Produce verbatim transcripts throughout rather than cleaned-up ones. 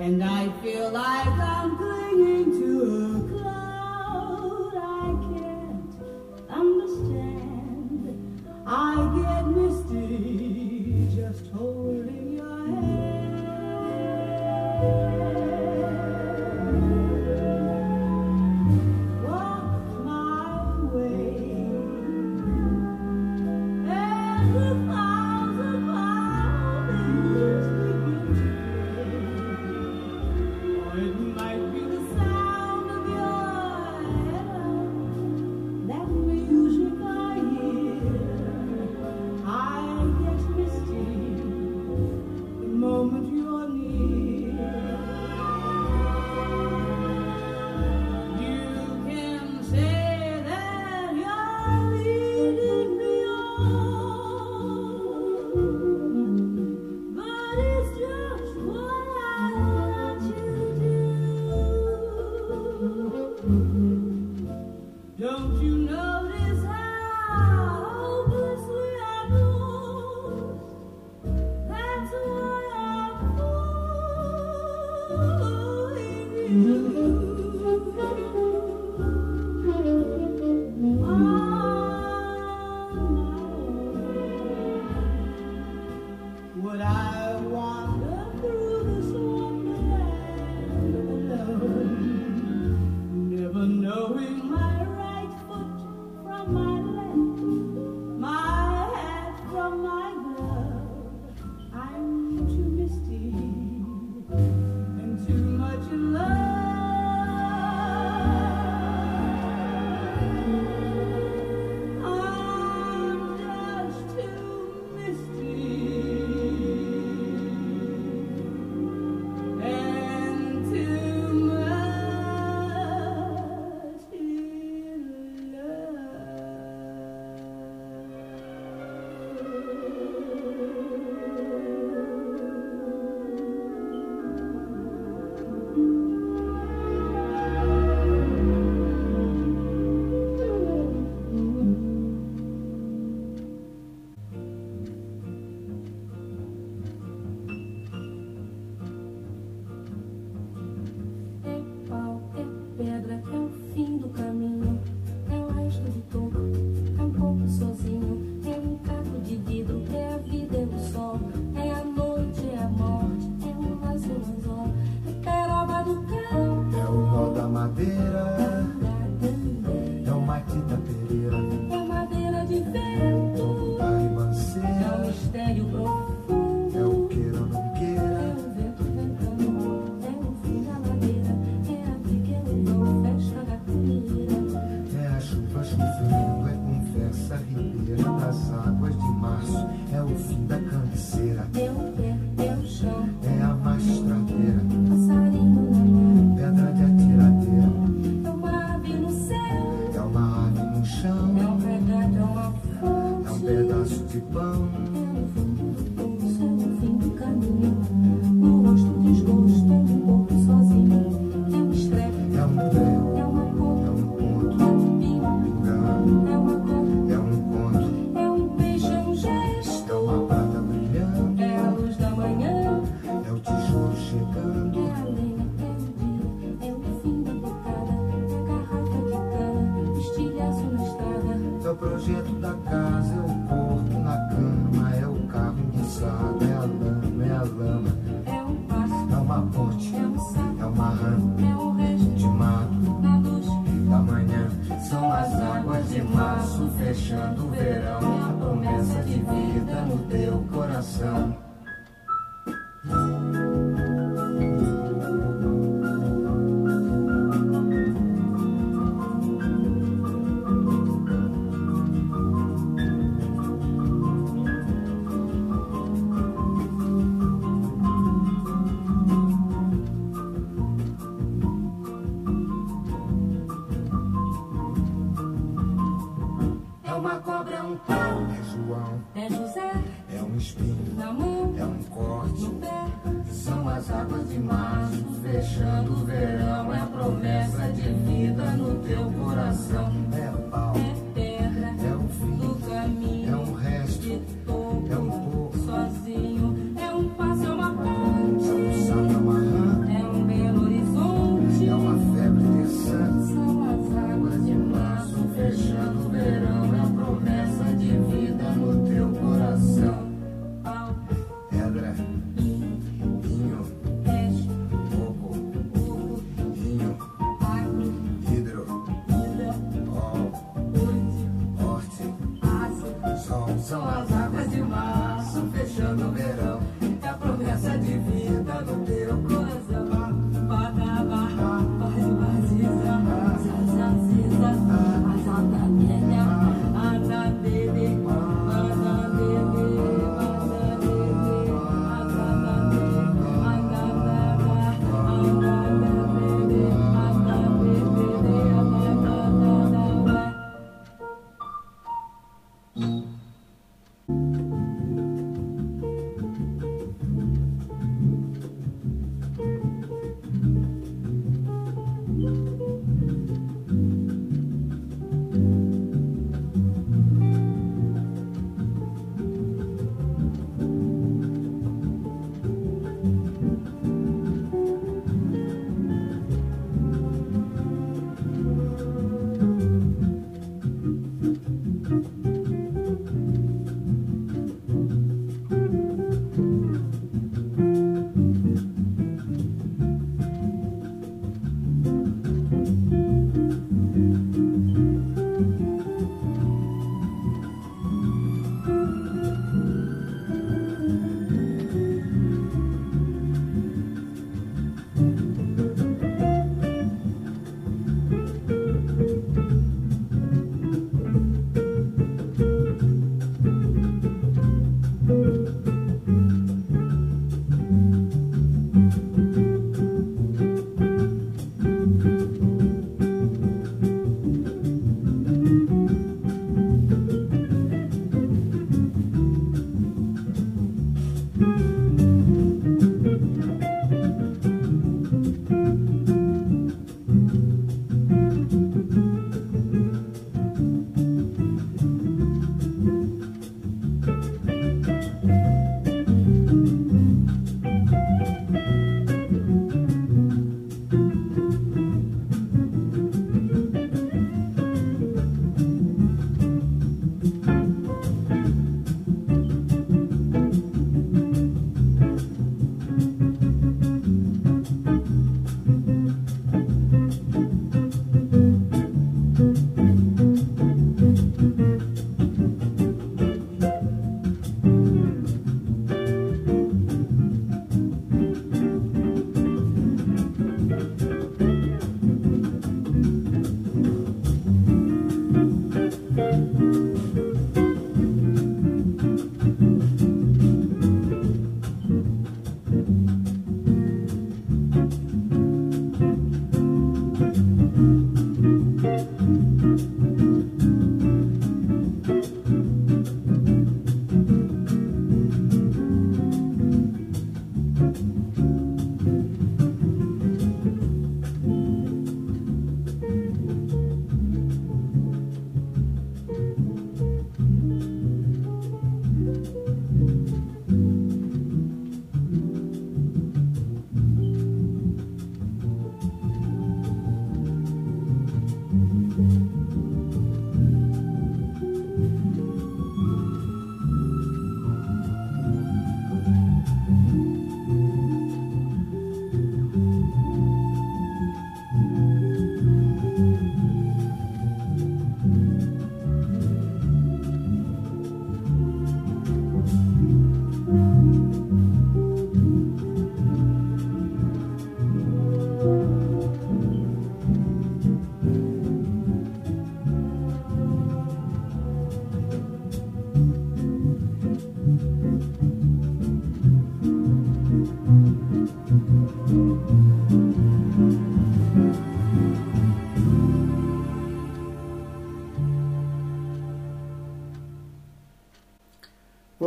And I feel like I'm clinging to a cloud I can't understand. I get misty just holding your hand. Walk my way, and the thousand violins begin to play. It might be the sound of your hand, that music I hear. I get misty the moment you're near. You can say that you're leading me on, but it's just what I want you to do. Don't you notice how hopelessly I'm lost? That's why I'm fooling you. On my own. Would I wander through this wonderland alone, never knowing my right foot from my left, my hat from my glove? I'm too misty and too much in love. I'm just too misty and too much in É pau, é pedra, é o fim do caminho, é o resto do topo, é um pouco sozinho, é um caco de vidro, é a vida, é o sol, é a noite, é a morte, é um laço, um anzol, é peroba do campo, É o nó da madeira, é é o Matita Pereira, madeira de é vento, o é um Ribanceira, mistério profundo, é o queira ou não é queira, o vento ventando, é o fim da ladeira, é a pique, é o vão, festa da comida. é a chuva chovendo, é conversa ribeira das águas de março, é o fim da canseira, É o pé, é o chão, é a mastradeira, passarinho na mão, pedra de atiradeira, é uma ave no céu, é uma ave no é chão, um regato, é uma é um fonte, pedaço de pão, é o fundo do poço, é o fim do caminho, no rosto desgosto, é um corpo sozinho, é um estrepe, é um prego, é uma é ponta, um ponto, é um pingo, pingando, é uma cor, é um conto, é um peixe, é um é gesto, uma prata brilhando, é a luz da manhã, é o tijolo chegando, é a lenha, é o dia, é o fim da tocada, é a garrafa de cana, estilhaço na estrada. é o projeto da casa, é o corpo na cama, é o carro enguiçado, é a lama, é a lama, É um passo, é uma ponte, é um sapo, é uma rã é um resto de mato na luz. da manhã. São as águas de março fechando o verão, é a promessa de vida no teu coração. É uma cobra, é um pau, É João, é José, é um espinho, na mão, é um corte. no pé. São as águas de março fechando o verão, é a promessa de vida no teu coração. É pau, É terra, é o fim, do caminho, é um resto, de topo, é um pouco, sozinho, é um passo, é uma ponte, é um sapo amarrando, é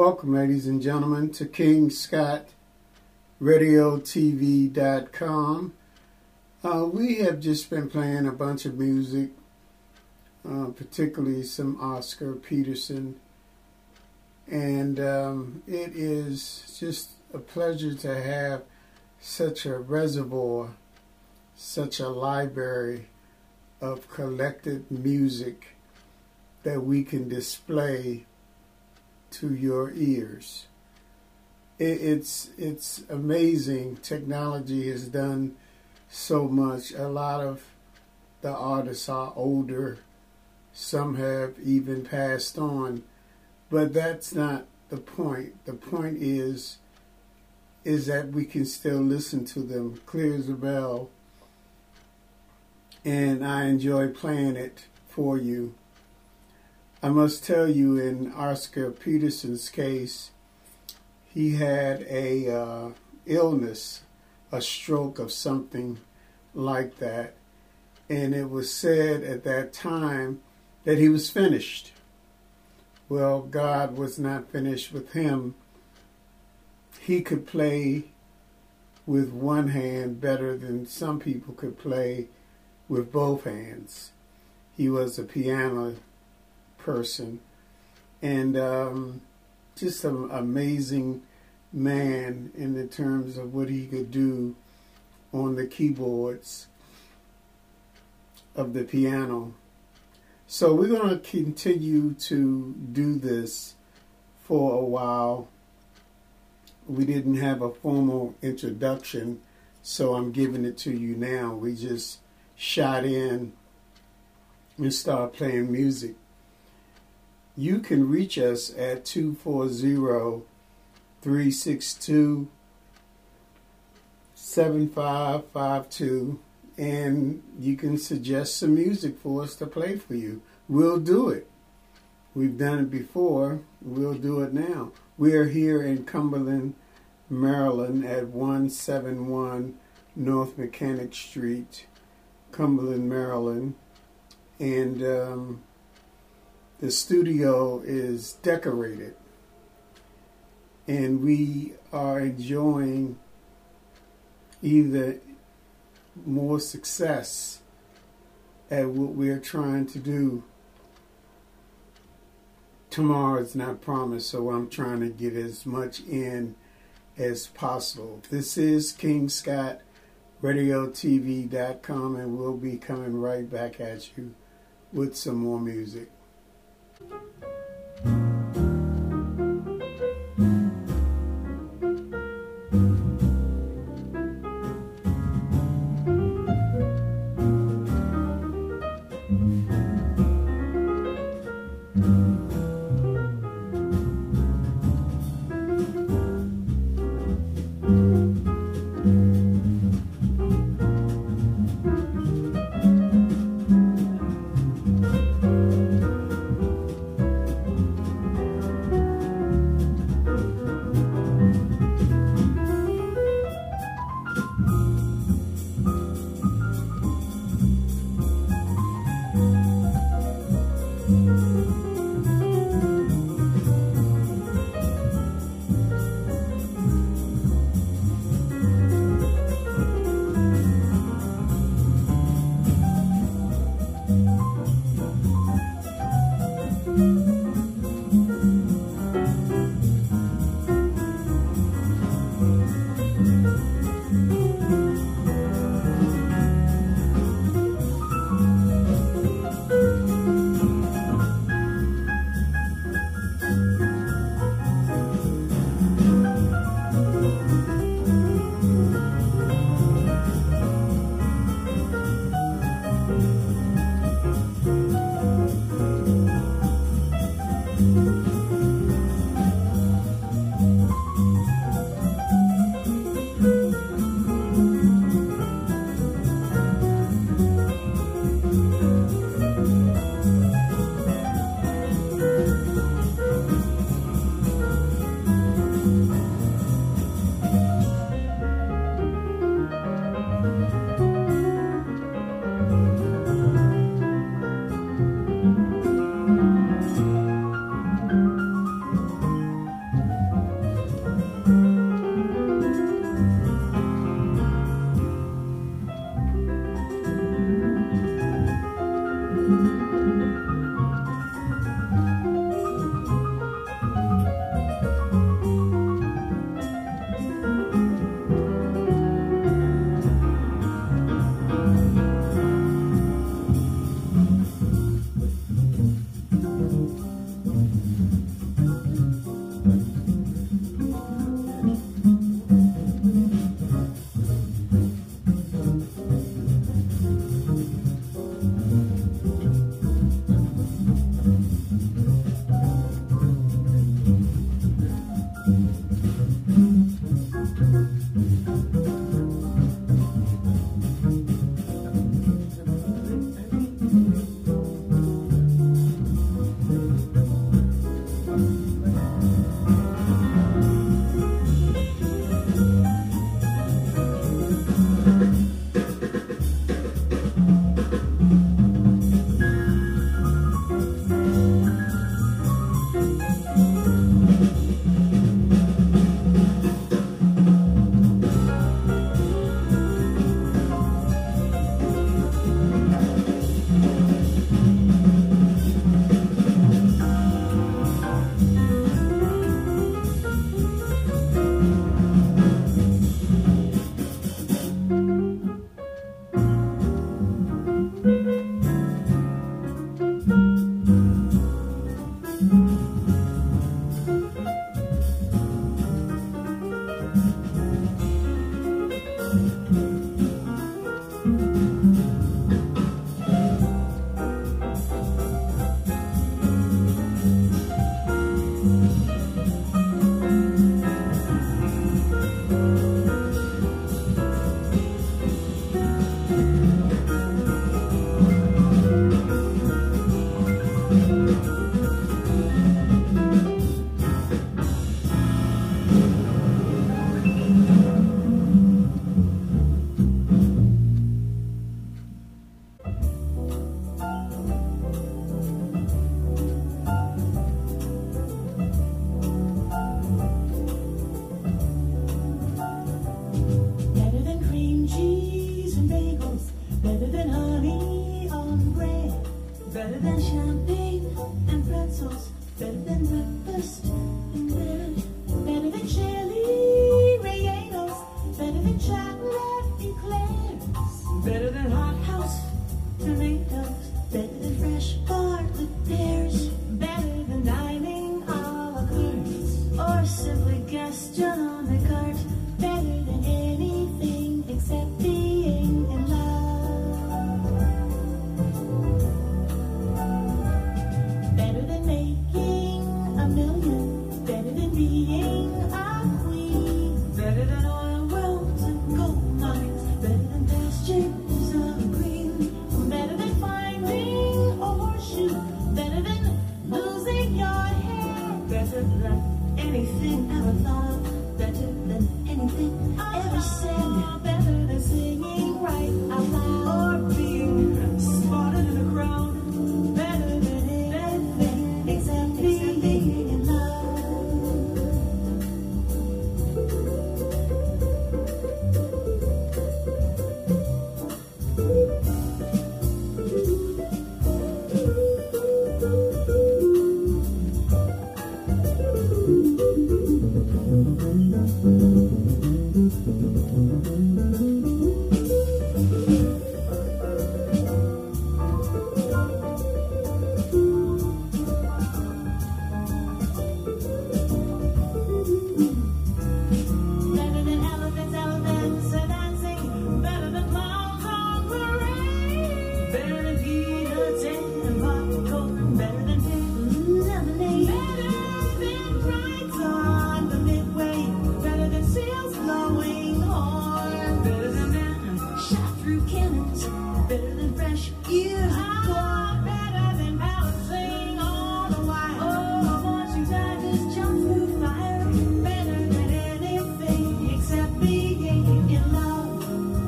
welcome, ladies and gentlemen, to King Scott Radio T V dot com. Uh, we have just been playing a bunch of music, uh, particularly some Oscar Peterson. And um, it is just a pleasure to have such a reservoir, such a library of collected music that we can display to your ears. It, it's it's amazing. Technology has done so much. A lot of the artists are older. Some have even passed on. But that's not the point. The point is, is that we can still listen to them clear as a bell. And I enjoy playing it for you. I must tell you, in Oscar Peterson's case, he had a uh, illness, a stroke of something like that. And it was said at that time that he was finished. Well, God was not finished with him. He could play with one hand better than some people could play with both hands. He was a piano person and um, just an amazing man in the terms of what he could do on the keyboards of the piano. So we're going to continue to do this for a while. We didn't have a formal introduction, so I'm giving it to you now. We just shot in and started playing music. You can reach us at two four zero, three six two, seven five five two. And you can suggest some music for us to play for you. We'll do it. We've done it before. We'll do it now. We are here in Cumberland, Maryland at one seventy-one North Mechanic Street, Cumberland, Maryland. And um, the studio is decorated. And we are enjoying either more success at what we're trying to do. Tomorrow is not promised, so I'm trying to get as much in as possible. This is King Scott Radio T V dot com, and we'll be coming right back at you with some more music. better than champagne and pretzels, better than breakfast in bed, better than chili rellenos, better than chocolate eclairs, better than hothouse tomatoes, better than fresh garlic pears, better than dining a la carte, or simply gastronomic art, better than anything except being in love, better than making a million, better than being a queen, better than oil wells and gold mines, better than pastures of green, better than finding a horseshoe, better than losing your head, better than anything ever thought of, better than anything ever said, better than singing right out loud, or being spotted in a crowd, better than anything except being in love. Better than elephants, elephants are dancing, better than clowns on parade, better than peanuts and popcorn, better than pink lemonade, better than rides on the midway, better than seals blowing horn, better than men shot through cannons, better than fresh ears of corn, better than balancing all the while, oh, watching tigers jump through fire, better than anything except being in love,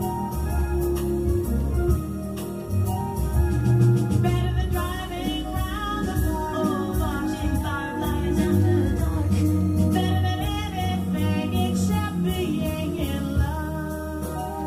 better than driving round the block, oh, watching fireflies after dark, better than anything except being in love.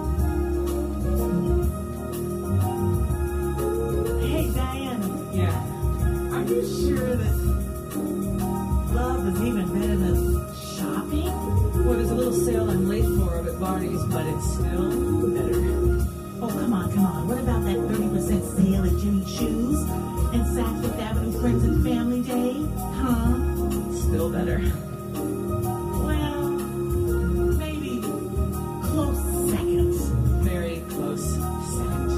Hey, Diana. Yeah. Are you sure that love is even better than shopping? Well, there's a little sale I'm late for up at Barney's, but it's still better. Oh, come on, come on. What about that thirty percent sale at Jimmy Choo's and Saks Fifth Avenue Friends and Family Day? Huh? Still better. Well, maybe close seconds. Very close second.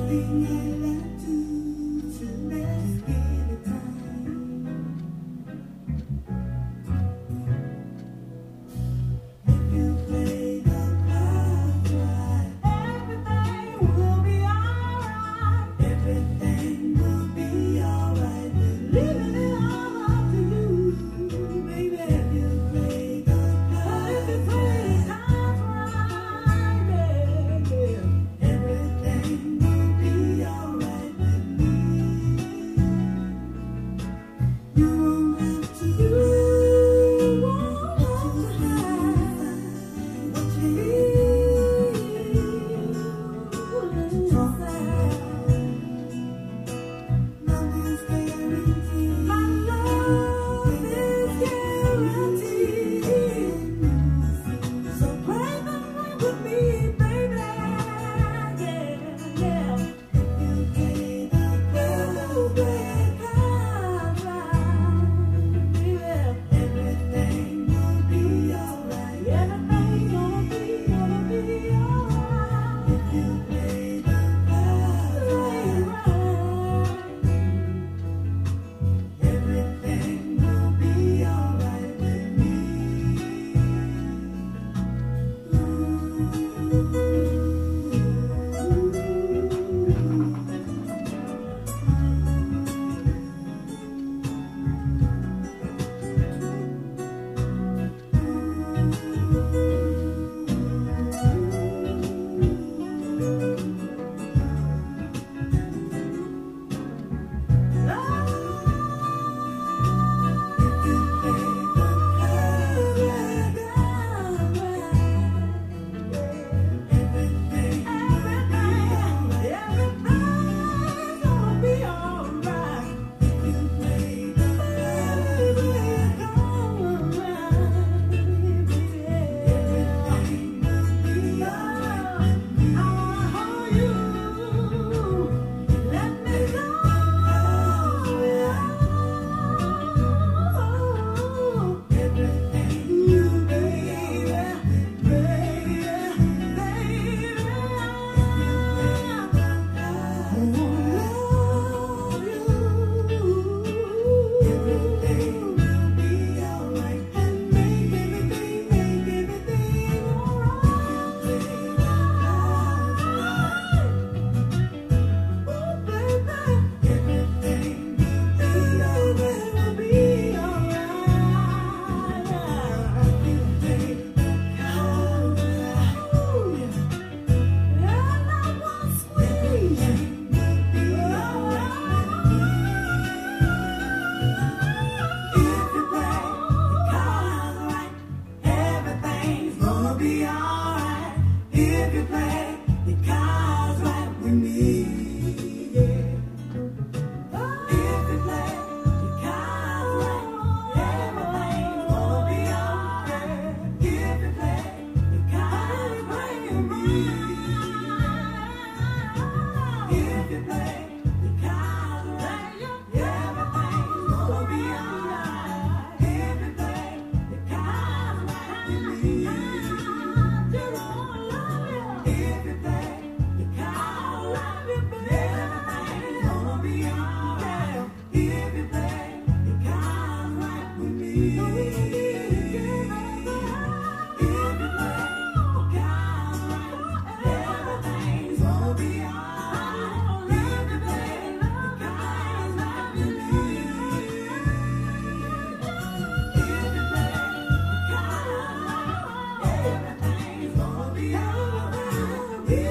Yeah.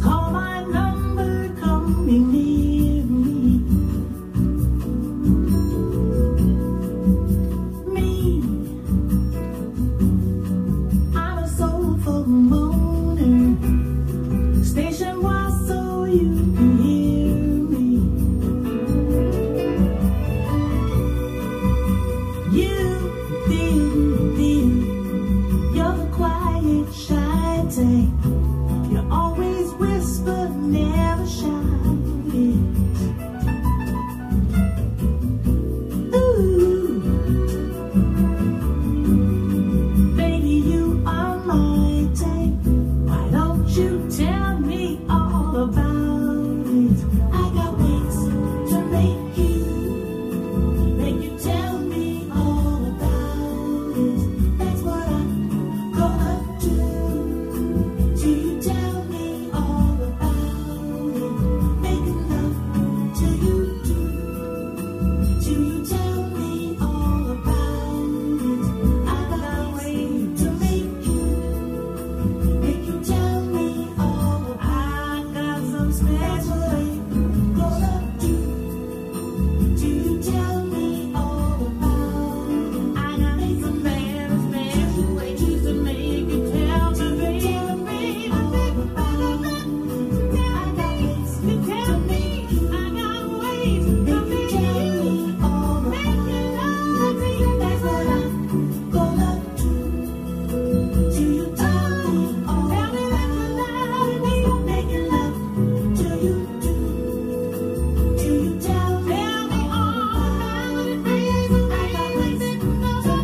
Call my number, come be near me. Me, I'm a soulful moaner, station wide so you can hear me. You didn't feel you're the quiet, shy type. You always whisper, never shout it. Ooh, baby, you are my type. Why don't you tell me all about it? I got ways to make you, make you tell me all about it. That's what I'm gonna do. Do you tell me all about it? Making love to you do. Do you tell me all about it? I got ways to make you, make you tell me all about it. I got some special way gonna do. Do you tell me all about it? I got some very special ways to make you tell me, baby, all about it. I got ways to tell me. I got ways to make you tell me all about it. That's what I'm gonna do. Do you tell me all about it? Making love to you do. Do you tell me all about it, baby? I got ways to make you,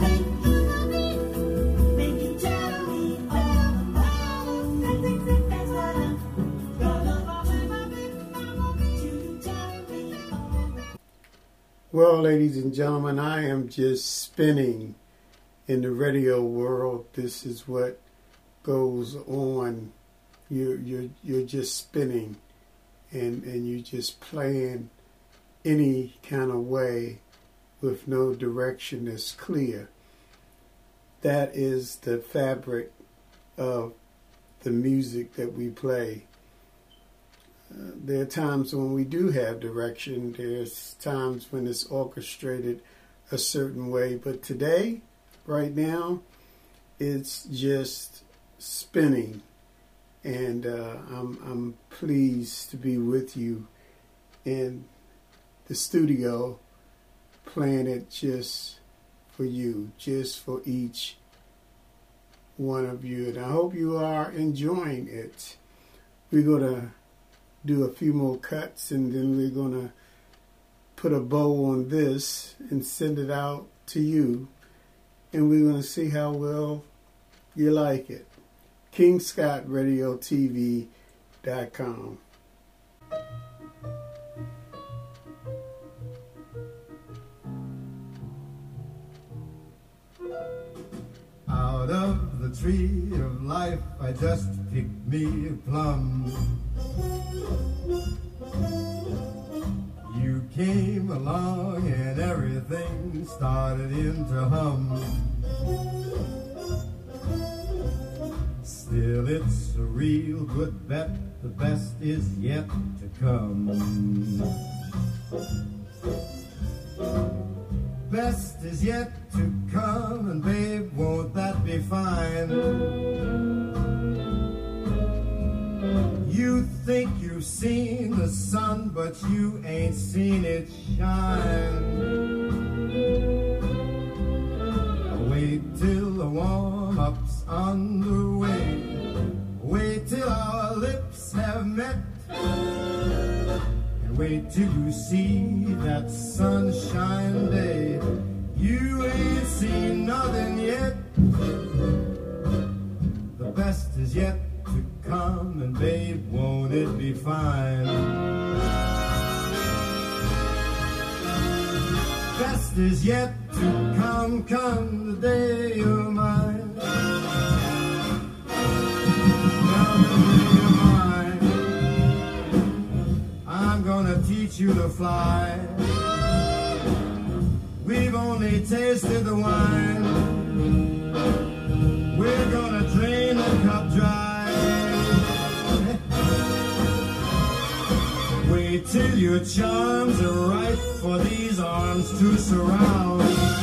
make you tell me all about it. That's what I'm gonna do. Do you tell me all about it? Well, ladies and gentlemen, I am just spinning in the radio world. This is what goes on. You're you're you're just spinning, and and you're just playing any kind of way with no direction that's clear. That is the fabric of the music that we play. Uh, there are times when we do have direction. There's times when it's orchestrated a certain way. But today, right now, it's just spinning. And uh, I'm, I'm pleased to be with you in the studio, playing it just for you, just for each one of you. And I hope you are enjoying it. We're going to do a few more cuts, and then we're going to put a bow on this and send it out to you, and we're going to see how well you like it. King Scott Radio T V dot com. Out of the tree of life I just picked me a plum. You came along and everything started in to hum. Still it's a real good bet, the best is yet to come. Best is yet to come, and babe, won't that be fine? You think you've seen the sun, but you ain't seen it shine. Wait till the warm-up's underway. Wait till our lips have met. And wait till you see that sunshine day. You ain't seen nothing yet. The best is yet to come, and babe, won't it be fine? Best is yet to come, come the day you're mine. Come the day you're mine. I'm gonna teach you to fly. We've only tasted the wine. We're gonna drain the cup dry. Wait till your charms are ripe for these arms to surround.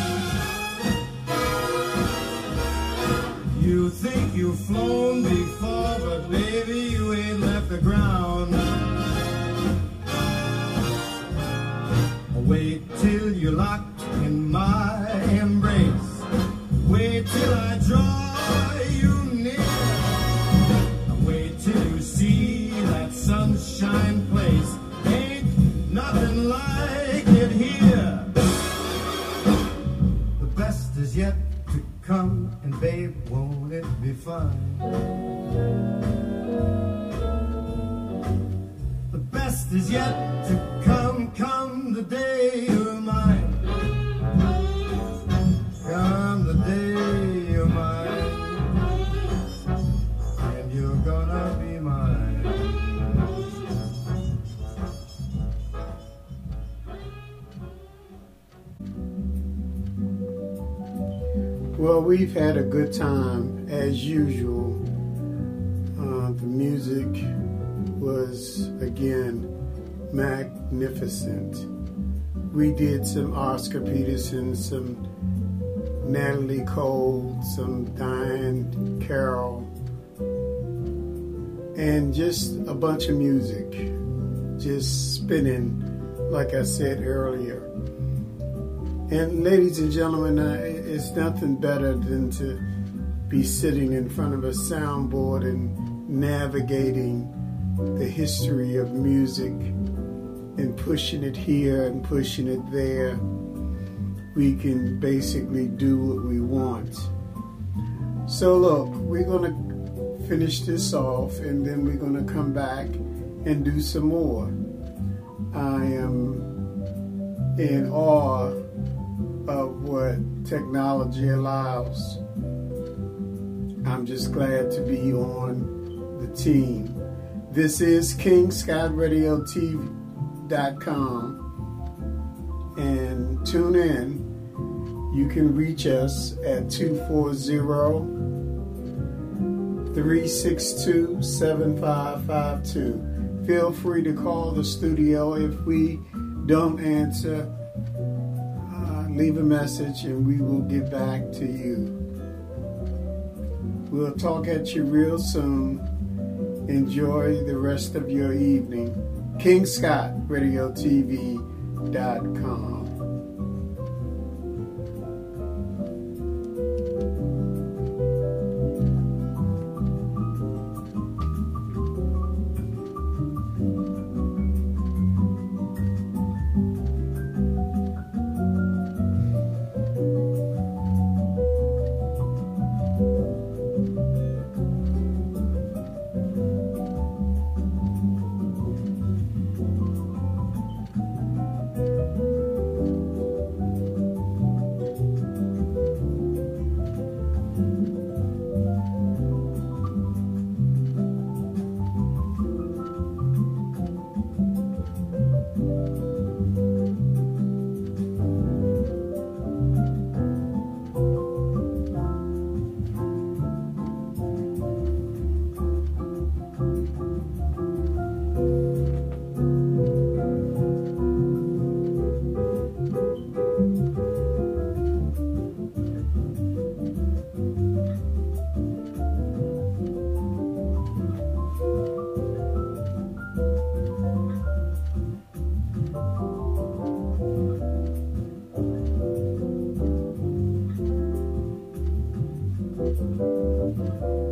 You think you've flown before, but baby, you ain't left the ground. Wait till you're locked in my embrace. Wait till I draw you near. Wait till you see that sunshine place. Ain't nothing like it here. The best is yet to come, and babe, won't it be fine? The best is yet to come, come the day you're mine. Come the day you're mine, and you're gonna be mine. Well, we've had a good time as usual. Uh, the music was, again, magnificent. We did some Oscar Peterson, some Natalie Cole, some Diane Carroll, and just a bunch of music, just spinning, like I said earlier. And ladies and gentlemen, uh, it's nothing better than to be sitting in front of a soundboard and navigating the history of music and pushing it here and pushing it there. We can basically do what we want. So look, we're going to finish this off, and then we're going to come back and do some more. I am in awe of what technology allows. I'm just glad to be on the team. This is King Scott Radio T V dot com, and tune in. You can reach us at two four zero, three six two, seven five five two. Feel free to call the studio. If we don't answer, uh, leave a message and we will get back to you. We'll talk at you real soon. Enjoy the rest of your evening. King Scott Radio T V dot com. Thank you.